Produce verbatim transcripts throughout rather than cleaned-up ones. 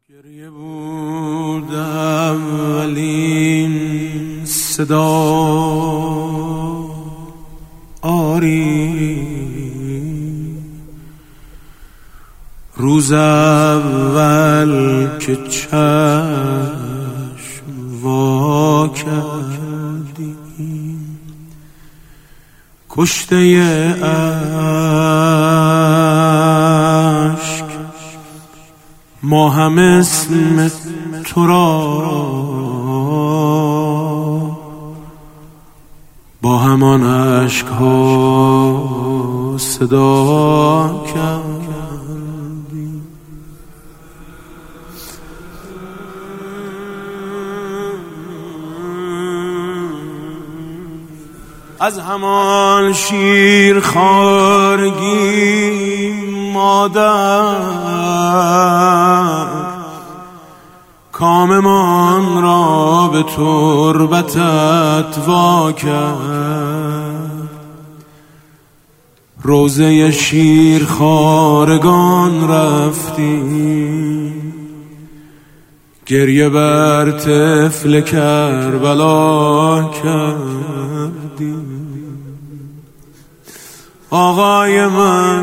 گریه بود اولین صدا، آری روز اول که چشم وا کردیم، کشته اشک ما هم اسم تو را با همان اشک ها صدا کردیم. از همان شیر خوارگی مادر کاممان را به تربتت وا کرد. روزه شیر خوارگان رفتیم، گریه بر طفل کربلا کردیم. آقای من،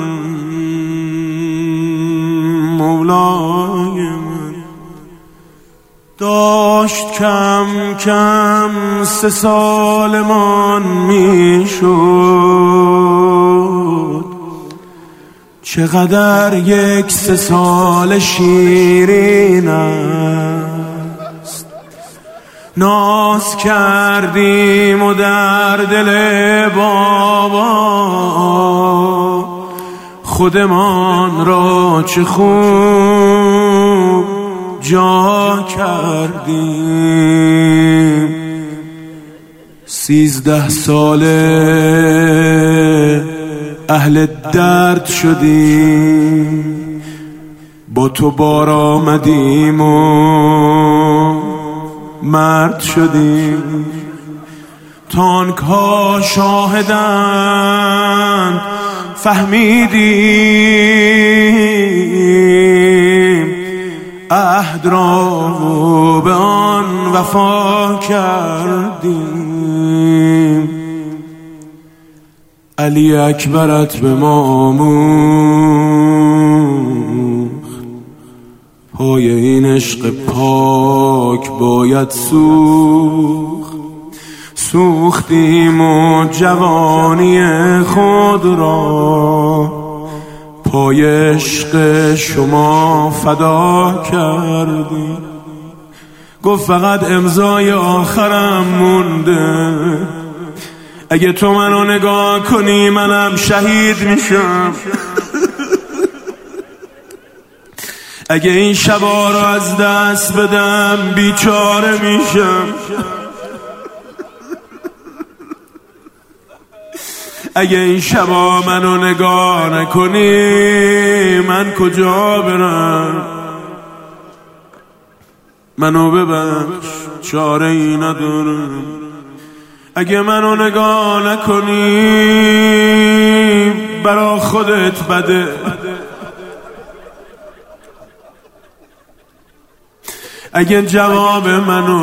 مولای من، داشت کم کم سه سالمان می شد. چقدر یک سه سال شیرین است. ناز کردیم و در دل بابا خودمان را چه خوب جا کردیم. سیزده ساله اهل درد شدیم، با تو بار آمدیم و مرد شدیم. تانک ها شاهدند، فهمیدیم عهد را و به آن وفا کردیم. علی اکبرت به ما آموخت، پای این عشق پاک باید سوخت. سوختیم و جوانی خود را پای عشق شما فدا کردیم. گفت فقط امضای آخرم مونده، اگه تو منو نگاه کنی منم شهید میشم. اگه این شبا رو از دست بدم بیچاره میشم. اگه این شبا منو نگاه نکنی من کجا برم؟ منو ببخش، چاره ای ندارم. اگه منو نگاه نکنی برا خودت بده. اگه جواب منو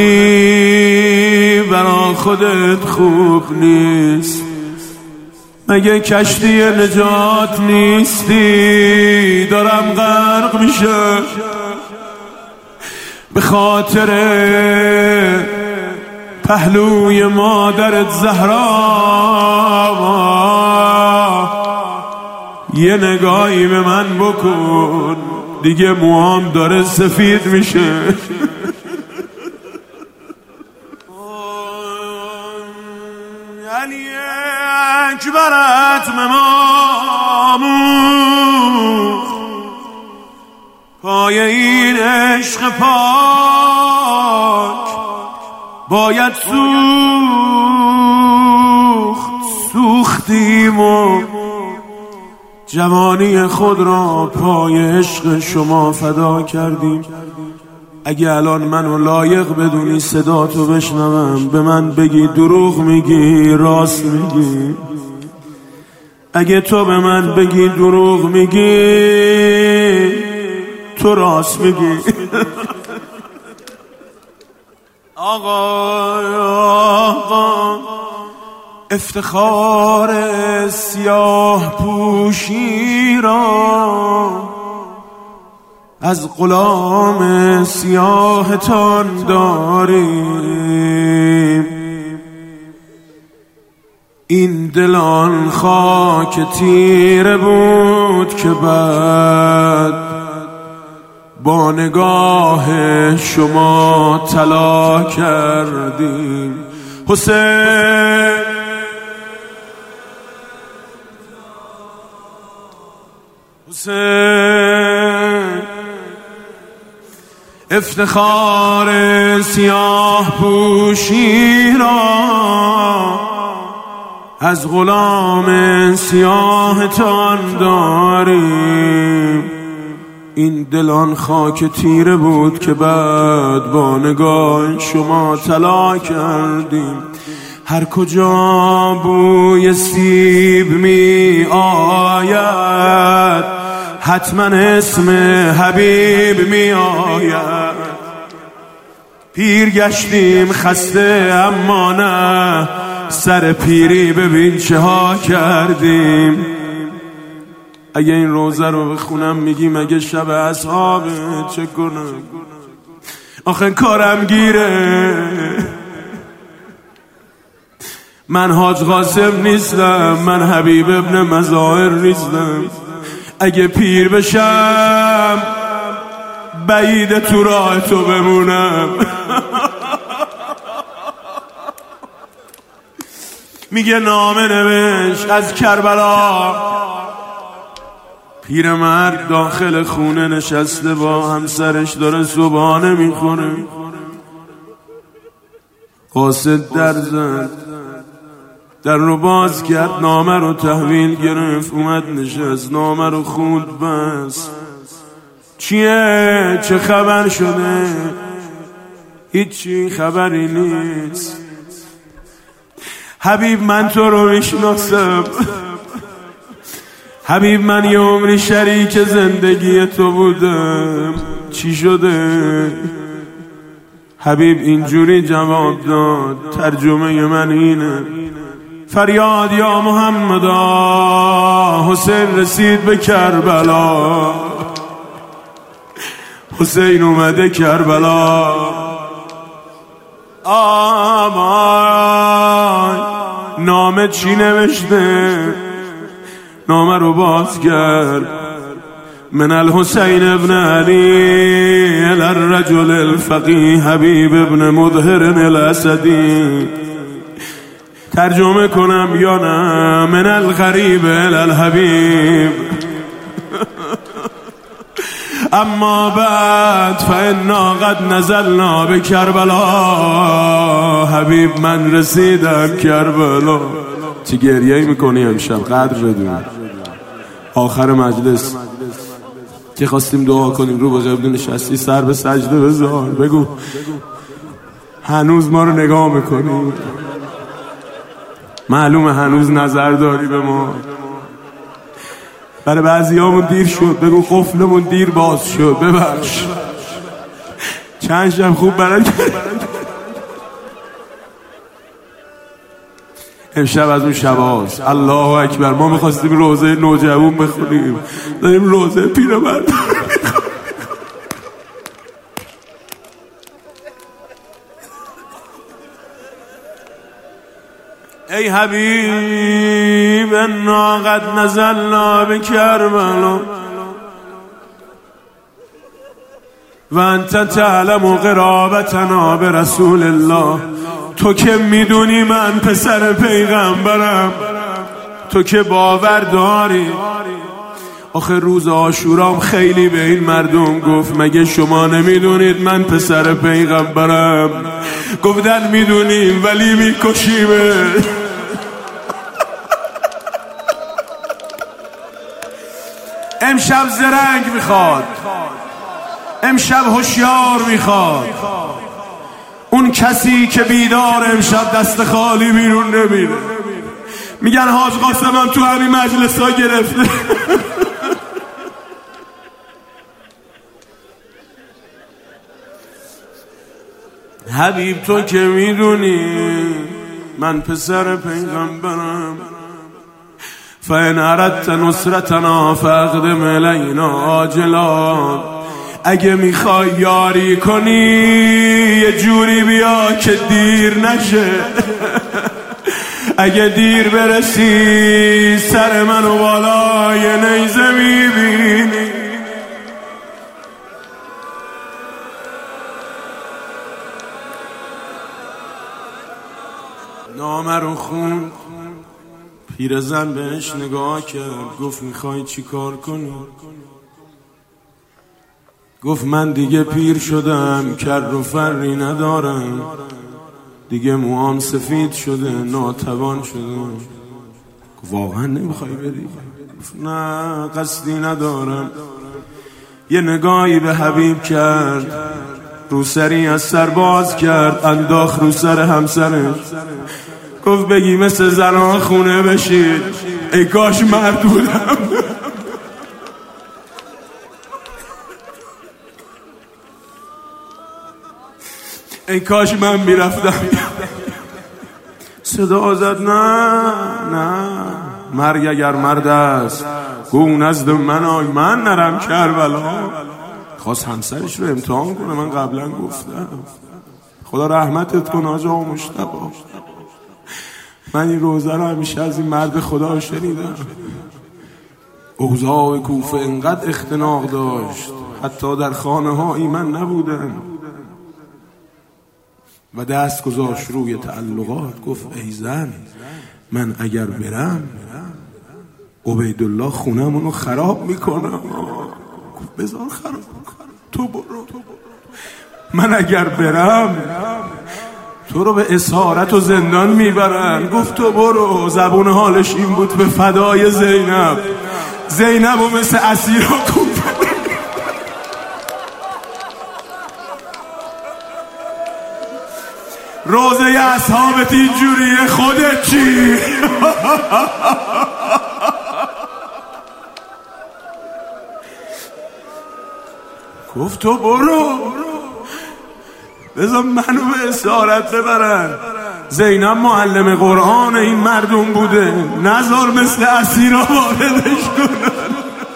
ندی برا خودت خوب نیست. مگه کشتی نجات نیستی؟ دارم غرق میشه به خاطر پهلوی مادرت زهرا. یه نگاهی به من بکن، دیگه موام داره سفید میشه. علی اکبرت مماموخ، پای این عشق پاک باید سوخت. سوختیم و جوانی خود را پای عشق شما فدا کردیم. اگه الان منو لایق بدونی صدا تو بشنوم، به من بگی دروغ میگی راست میگی. اگه تو به من بگی دروغ میگی تو راست میگی. آقا آقا افتخار سیاه پوشی را از غلام سیاهتان داریم. این دلان خاک تیره بود که بعد با نگاه شما طلا کردیم. حسین حسین افتخار سیاه پوشی را از غلام سیاهتان داریم. این دلان خاک تیره بود که بعد با نگاه شما طلا کردیم. هر کجا بوی سیب می آید حتما اسم حبیب می آید. پیر گشتیم خسته اما نه، سر پیری ببین چه ها کردیم. اگه این روزه رو بخونم میگیم اگه شب اصحابه چه کنم، آخه کارم گیره. من حاج قاسم نیستم، من حبیب ابن مظاهر نیستم. اگه پیر بشم بعید تو راه تو بمونم. میگه نامه نوشت از کربلا، پیرمرد داخل خونه نشسته با همسرش داره صبحانه میخوره. قاصد در زد، در رو باز کرد، نامه رو تحویل گرفت، اومد نشست، نامه رو خوند. بس چیه؟ چه خبر شده؟ هیچی خبری نیست. حبیب من تو رو میشناسم، حبیب من یه عمری شریک زندگی تو بودم. چی شده؟ حبیب اینجوری جواب داد، ترجمه من اینه: فریاد یا محمد، حسین رسید به کربلا، حسین اومده کربلا. آمای نامه چی نوشته؟ نامه رو باز کرد: من الحسین ابن علی الرجل الفقیه حبیب ابن مظهر الاسدی. ترجمه کنم یا نه؟ من الغریب الحبیب اما بعد فانا قد نزلنا به کربلا. حبیب من رسیدم کربلا. چی گریه میکنی امشب؟ قدر بدون. آخر مجلس که خواستیم دعا کنیم رو به قبله نشستی، سر به سجده بذار، بگو هنوز ما رو نگاه میکنی، معلومه هنوز نظر داری به ما. برای بعضی همون دیر شد، بگو قفلمون دیر باز شد، ببخش. چند شب خوب برای امشب از اون شب هاست. الله اکبر. ما میخواستیم روزه نوجوان بخونیم، داریم روزه پیرمرد. ای حبیب انا قد نزلنا بکربلا و انت تعلم قرابتنا برسول الله. تو که میدونی من پسر پیغمبرم، تو که باور داری. آخه روز عاشورام خیلی به این مردم گفت مگه شما نمیدونید من پسر پیغمبرم؟ گفتن میدونیم ولی میکشیمه. امشب زرنگ میخواد، امشب هوشیار میخواد. اون کسی که بیدار امشب دست خالی بیرون نمیره. میگن حاج قاسم هم تو همین مجلس ها گرفته. حبیب تو که میدونی من پسر پیغمبرم، فإن اردت نصرتنا فاقدم الینا عاجلا. اگه میخوای یاری کنی یه جوری بیا که دیر نشه، اگه دیر برسی سر منو بالای نیزه میبینی. نامه رو خون، پیرزن بهش نگاه کرد، گفت میخوای چی کار کنی؟ گفت من دیگه پیر شدم، کر و فری ندارم، دیگه موام سفید شده، ناتوان شدم. گفت واقعا نمیخوای بری؟ گفت نه قصدی ندارم. یه نگاهی به حبیب کرد، روسری از سر باز کرد، انداخت رو سر همسرش، گفت بگی مثل زنان خونه بشید، ای کاش مرد بودم. ای کاش من میرفتم. صدا زد نه نه، مرگ اگر مرد است گو نزد من آی، من نرم کربلا. خواست همسرش رو امتحان کنه، من قبلا گفتم خدا رحمتت کن آجا مشتبه، من این روزه رو همیشه از این مرد خدا شنیدم. اوضاع کوفه انقدر اختناق داشت حتی در خانه هایی من نبودم. و دست گذاشت روی تعلقات، گفت ای زن من اگر برم عبیدالله خونمونو خراب میکنم. گفت بذار خراب کنم، تو برو. من اگر برم تو رو به اسارت و زندان میبرن. گفت تو برو. زبون حالش این بود به فدای زینب، زینب و مثل اسیرا کوفه. روزه اصحابت اینجوریه، خودت چی؟ گفت تو برو، بذار منو به اسارت ببرن. زینب معلم قرآن این مردم بوده، نذار مثل اسیرا واردش کنن.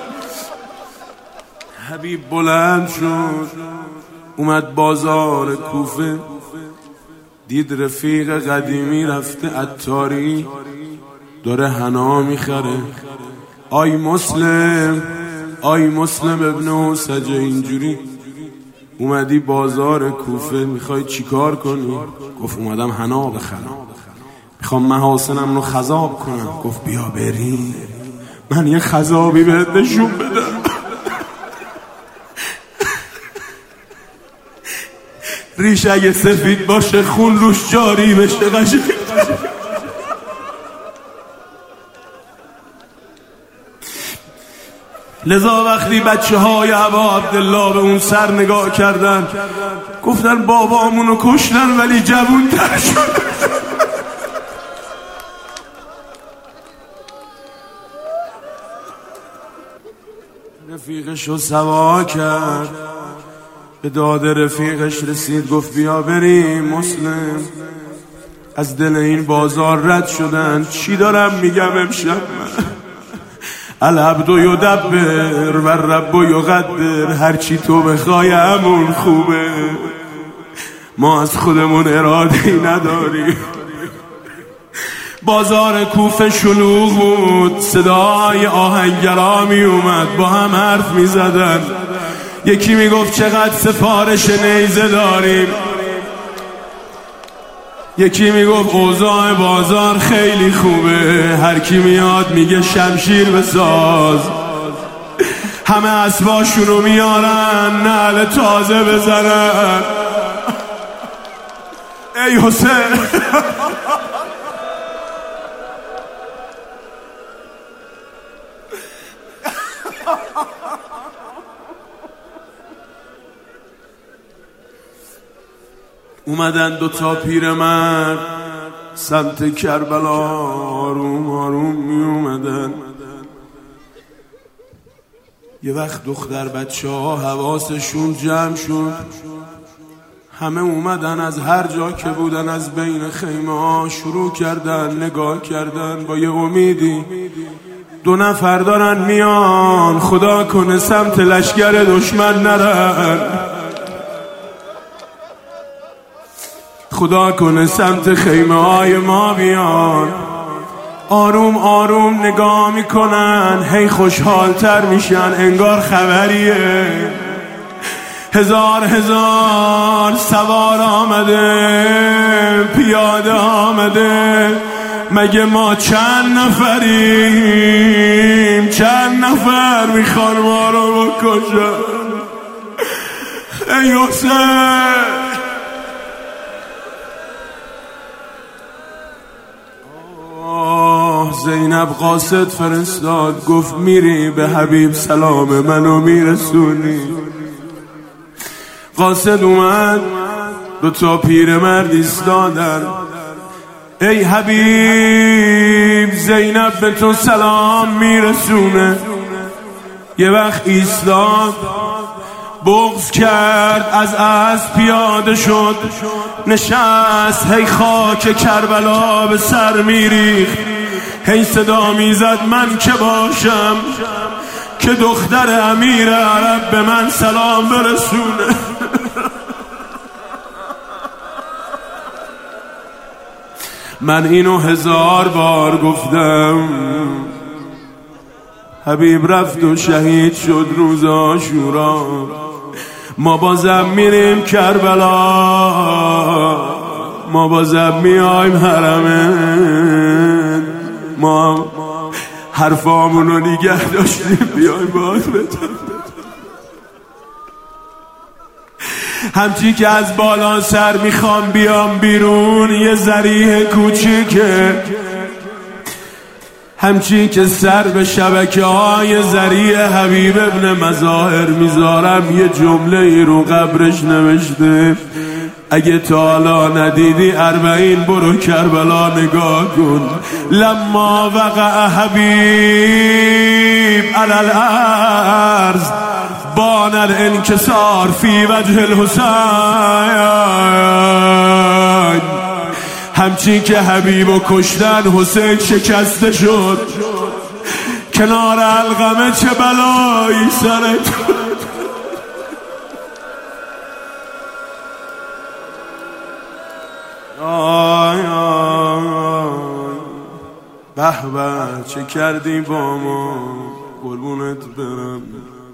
حبیب بلند شد اومد بازار کوفه، دید رفیق قدیمی رفته عطاری داره حنا میخره. آی مسلم، آی مسلم ابن سجه، اینجوری اومدی بازار کوفه میخوای چیکار کنی؟ گفت اومدم حنا بخرم، میخوام محاسنم رو خضاب کنم. گفت بیا بریم من یه خضابی بهت نشون بدم. ریش اگه سفید باشه خون روش جاری بشه قشنگ. لذا وقتی بچه های ابا عبدالله به اون سر نگاه کردن گفتن بابامونو کشتن ولی جوون تر شد. رفیقشو سوا کرد، به داد رفیقش رسید، گفت بیا بریم مسلم، از دل این بازار رد شدن. چی دارم میگم امشب من؟ العبد یدبر و الرب یقدر، هرچی تو بخوای همون خوبه، ما از خودمون اراده‌ای نداریم. بازار کوفه شلوغ بود، صدای آهنگرا می اومد، با هم حرف می زدن. یکی می گفت چقدر سفارش نیزه داریم، یکی می گفت اوضاع بازار خیلی خوبه، هر کی میاد میگه شمشیر بساز. همه اسباشونو میارن نعل تازه بزنن. ای حسین اومدن دو تا پیرمرد سمت کربلا آروم آروم می اومدن. یه وقت دختر بچه ها حواسشون جمع شد، همه اومدن از هر جا که بودن، از بین خیمه ها شروع کردن نگاه کردن با یه امیدی. دو نفر دارن میان، خدا کنه سمت لشگر دشمن نرن، خدا کنه سمت خیمه های ما بیان. آروم آروم نگاه میکنن، هی خوشحال تر میشن، انگار خبریه. هزار هزار سوار آمده، پیاده آمده، مگه ما چند نفریم؟ چند نفر میخوان ما رو بکشن؟ ای حسین، زینب قاصد فرستاد، گفت میری به حبیب سلام منو میرسونی. قاصد اومد، دو تا پیرمرد ایستادن. ای حبیب، زینب به تو سلام میرسونه. یه وقت ایستاد، بغض کرد، از اسب پیاده شد، نشست، هی خاک کربلا به سر میریخت، هی صدا میزد من که باشم که دختر امیر عرب به من سلام برسونه. من اینو هزار بار گفتم، حبیب رفت و شهید شد روز عاشورا، ما بازم میریم کربلا، ما بازم میایم حرمین، ما حرفامونو نگه داشتیم بیایم باز بتن. همچی که از بالا سر میخوام بیام بیرون، یه ذریح کوچیکه، همچی که سر به شبکه های ذریع حبیب ابن مظاهر میذارم، یه جمله ای رو قبرش نوشته، اگه تا حالا ندیدی اربعین برو کربلا نگاه کن. لما وقع حبیب علی الارض بان الانکسار فی وجه الحسین. همچی که حبیبو کشتن، حسین شکسته شد. کنار القمه چه بلایی سرت. آی آی به به چه کردی با ما، قربونت برم.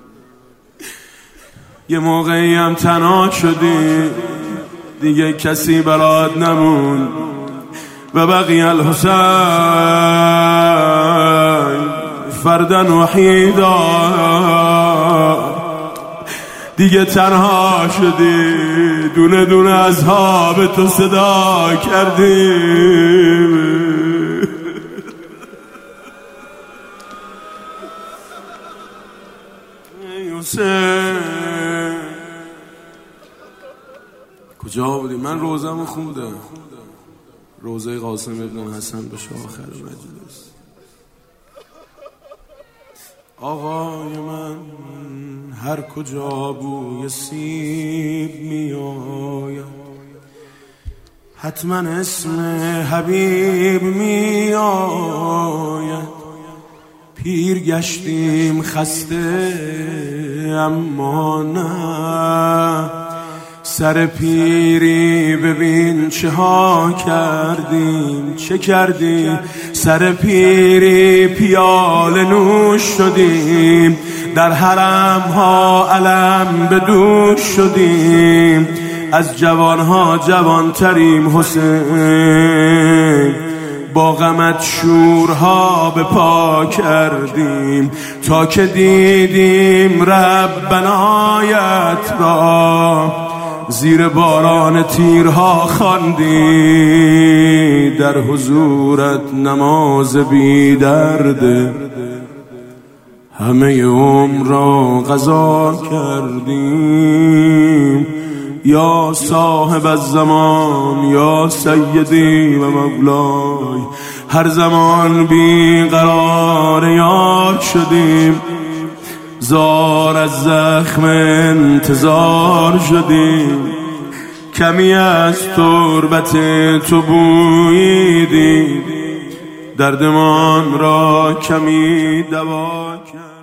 یه موقعی هم تنها شدی، دیگه کسی برات نمون. و بقی الحسین فردن وحیدا، دیگه تنها شدی، دونه دونه از ها به تو صدا کردیم. ای حسین کجا بودی؟ من روزمو خوندم، روزه قاسم ابن حسن به آخر مجلس. آقای من هر کجا بوی سیب می آید، حتما اسم حبیب می آید. پیر گشتیم خسته اما نه، سر پیری ببین چه ها کردیم، چه کردیم. سر پیری پیاله نوش شدیم، در حرم ها علم به دوش شدیم. از جوان ها جوان تریم حسین، با غمت شورها به پا کردیم. تا که دیدیم ربنایت را، زیر باران تیرها خواندی. در حضورت نماز بی درده، همه عمر را قضا کردیم. یا صاحب الزمان یا سیدی و مولای، هر زمان بی قرار یاد شدیم. زار از زخم انتظار شدیم کمی از تربت تو بوییدیم، دردمان را کمی دوا کرد.